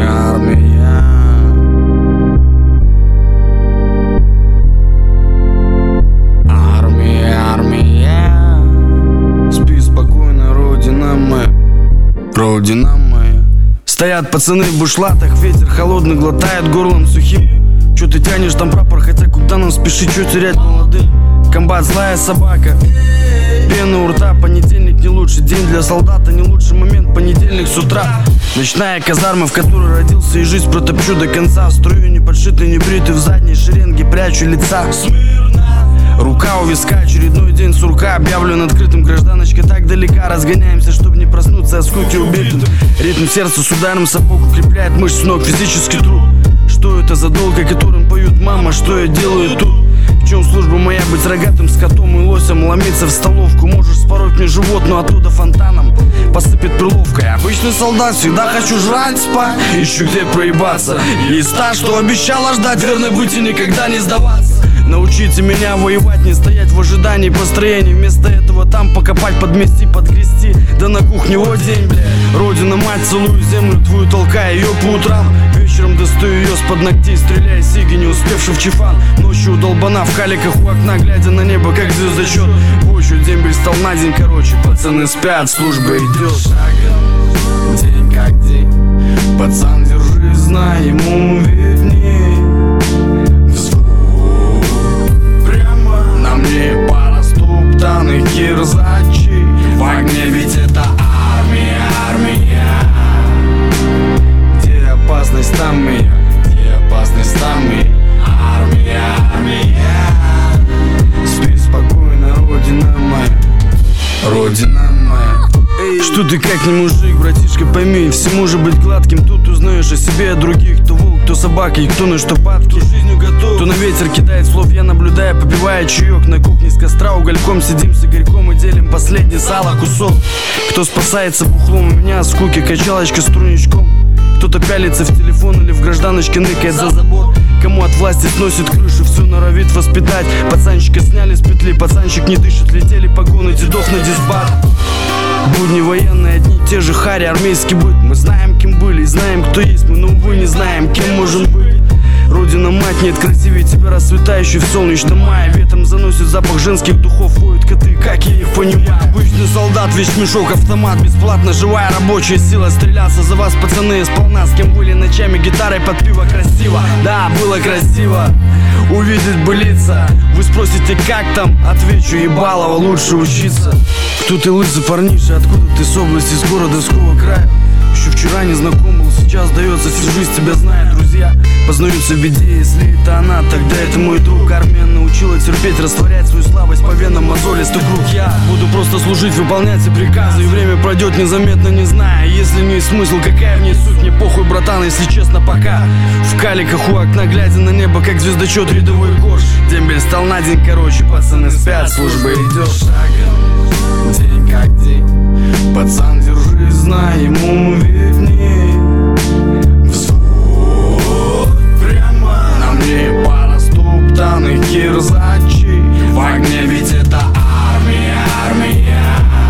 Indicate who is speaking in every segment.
Speaker 1: армия. Армия, армия. Спи спокойно, родина моя, родина моя. Стоят пацаны в бушлатах, ветер холодный глотает горлом сухим. Чё ты тянешь там прапор, хотя куда нам спешить, чё терять молодых? Комбат злая собака, пена у рта, понедельник не лучший день для солдата, не лучший момент, понедельник с утра. Ночная казарма, в которой родился, и жизнь протопчу до конца. В строю не подшитый, не бритый, в задней шеренге прячу лица. Рука у виска, очередной день сурка, объявлен открытым, гражданочка так далека. Разгоняемся, чтобы не проснуться от скуки убитым. Ритм сердца с ударом сапог укрепляет мышцы ног, физический труд. Что это за долг, о котором поют мама, что я делаю тут? В чем служба моя, быть рогатым скотом и лосем, ломиться в столовку? Можешь спороть мне живот, но оттуда фонтаном посыпет перловкой. Обычный солдат, всегда хочу жрать, спать, ищу где проебаться. Есть та, что обещала ждать, верно быть и никогда не сдаваться. Научите меня воевать, не стоять в ожидании построений. Вместо этого там покопать, подмести, подгрести. Да на кухне вот день, бля. Родина мать, целую землю твою, толкая ее по утрам. Вечером достаю ее с-под ногтей, стреляя сиги, не успевший в чифан. Ночью долбана в каликах у окна, глядя на небо, как звездочет. Позже дембель стал на день короче, пацаны спят, служба идет. Шагом, день как день, пацан, держись, знай, ему видней. Кирзачи в огне, ведь это армия, армия. Где опасность, там и я, где опасность, там и армия, армия. Спи спокойно, родина моя, родина моя. Что ты как не мужик, братишка, пойми, все может быть гладким. Тут узнаешь о себе, о других, кто волк, кто собака и кто на что падки. Кто на ветер кидает слов, я наблюдаю, попивая чаек. На кухне с костра угольком сидим с Игорьком и делим последний сало кусок. Кто спасается бухлом, у меня от скуки качалочка с труничком. Кто-то пялится в телефон или в гражданочке ныкает за забор. Кому от власти сносит крышу, все норовит воспитать. Пацанчика сняли с петли, пацанчик не дышит, летели погоны дедов на дисбат. Будни военные, одни и те же хари, армейский быт. Мы знаем, кем были, знаем, кто есть мы, но, увы, не знаем, кем можем быть. Родина мать, нет красивее тебя, расцветающий в солнечном мае. Ветром заносит запах женских духов, воют коты, как я их понимаю. Обычный солдат, весь мешок, автомат, бесплатно живая рабочая сила. Стреляться за вас, пацаны, сполна, с кем были ночами гитарой под пиво красиво. Да, было красиво увидеть бы лица. Вы спросите, как там? Отвечу, ебалово, лучше учиться. Кто ты, лысый парниша, откуда ты, с области, с города, с какого края? Еще вчера не знаком был, сейчас дается, всю жизнь тебя знает. Друзья познаются в беде, если это она, тогда это мой друг. Армия научила терпеть, растворять свою слабость по венам мозолистый круг. Я буду просто служить, выполнять все приказы, и время пройдет незаметно, не зная. Если не смысл, какая в ней суть, мне похуй, братан, если честно, пока. В каликах у окна, глядя на небо, как звездочет, рядовой корж. Дембель стал на день короче, пацаны спят, служба идет. Шагом, день как день, пацан, держись, знай, ему видней. Взвод прямо на мне, пара стоптанных кирзачей в огне, ведь это армия, армия.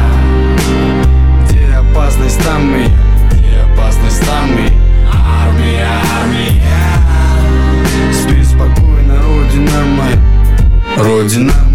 Speaker 1: Где опасность, там и я, где опасность, там и армия, армия. Спи спокойно, родина моя, родина моя.